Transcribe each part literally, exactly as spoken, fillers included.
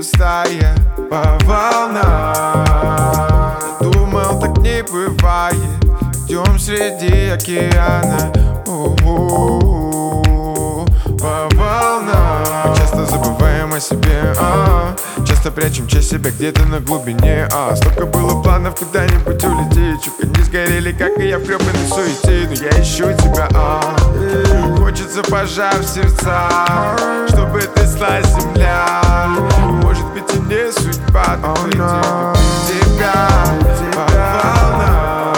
дельфинов стая по волнам. Думал, так не бывает. Идем среди океана, у-у-у, по волнам. Мы часто забываем о себе, а часто прячем часть себя где-то на глубине, а столько было планов куда-нибудь улететь, чуть не сгорели, как и я в гребаной суете. Но я ищу тебя, а хочется пожар в сердца, чтобы тряслась земля. Может быть и не судьба, но oh, no. тебя по волнам.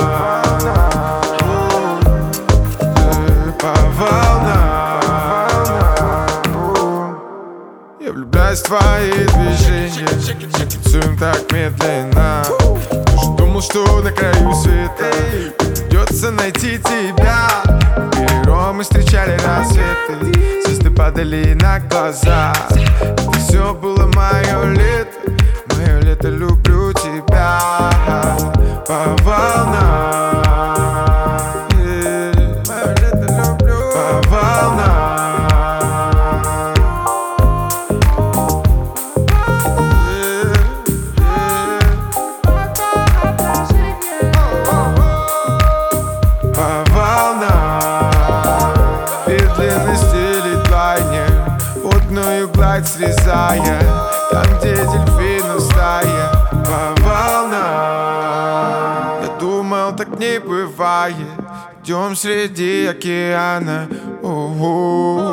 Я влюбляюсь в твои движения, мы танцуем так медленно. Тоже думал, что на краю света придется найти тебя. Пером мы встречали рассветы, звезды падали на глаза. Это все было мое лето, мое лето, люблю тебя по волнам. Мое лето люблю по волнам. Водную гладь срезая, там, где дельфинов стая по волнам. Я думал, так не бывает. Идем среди океана, у-у-у.